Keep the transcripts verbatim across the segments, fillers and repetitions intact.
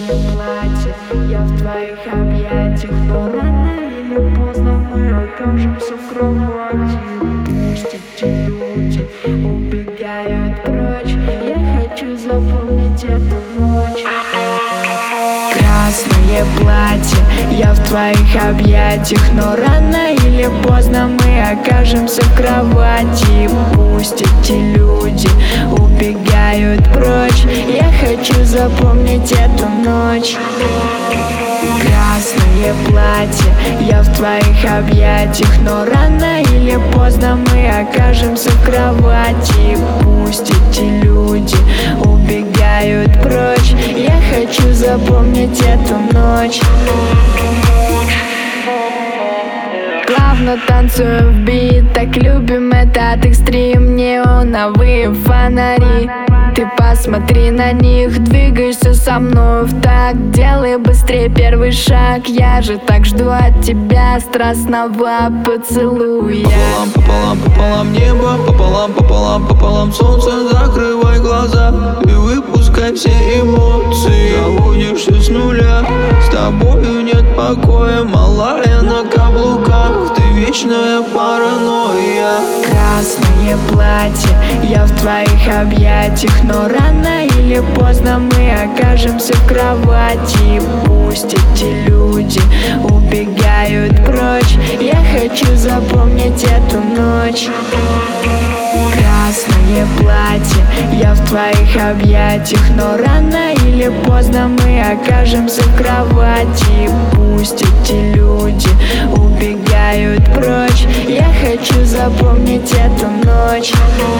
платье, я в твоих объятиях, но рано или поздно мы окажемся в кровати. Пусть эти люди убегают прочь, я хочу запомнить эту ночь. Красное платье, я в твоих объятиях, но рано или поздно мы окажемся в кровати. Пусть эти люди убегают прочь, я хочу запомнить эту ночь. Красное платье, я в твоих объятиях, но рано или поздно мы окажемся в кровати. Пусть эти люди убегают прочь, я хочу запомнить эту ночь. Плавно танцую в бит, так любим этот экстрим. Неоновые фонари, ты посмотри на них, двигаешься со мной в такт. Делай быстрее первый шаг, я же так жду от тебя страстного поцелуя. Пополам, пополам, пополам небо, пополам, пополам, пополам солнце. Закрывай глаза и выпускай все эмоции. Заводишься с нуля, с тобою нет покоя. Малая на каблуках, ты вечная паранойя. Красное платье, я в твоих объятиях, но рано или поздно мы окажемся в кровати. Пусть эти люди убегают прочь, я хочу запомнить эту ночь. Красное платье, я в твоих объятиях, но рано или поздно мы окажемся в кровати. Пусть эти люди убегают прочь, я хочу запомнить эту ночь.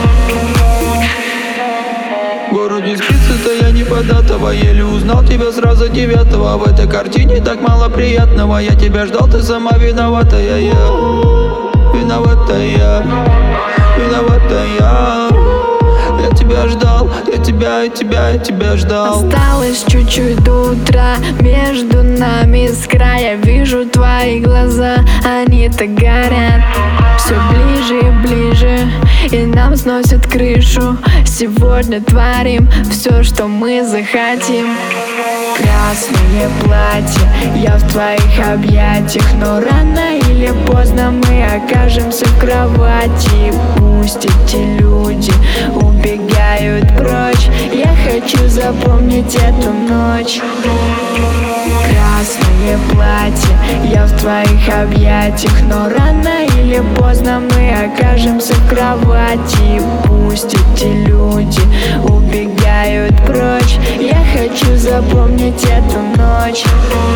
В городе спится-то я не податого, еле узнал тебя сразу девятого. В этой картине так мало приятного, я тебя ждал, ты сама виноватая. Я виноватая, виноватая. Я тебя ждал, я тебя, я тебя, я тебя ждал. Осталось чуть-чуть до утра, между нами искра. Я вижу твои глаза, они так горят. Все ближе и ближе, и нам сносят крышу. Сегодня творим все, что мы захотим. Красное платье, я в твоих объятиях, но рано или поздно мы окажемся в кровати. Пусть эти люди убегают прочь, я хочу запомнить эту ночь. Красное платье, я в твоих объятиях, но рано или поздно мы окажемся в кровати. Пусть эти люди убегают прочь, я хочу запомнить эту ночь.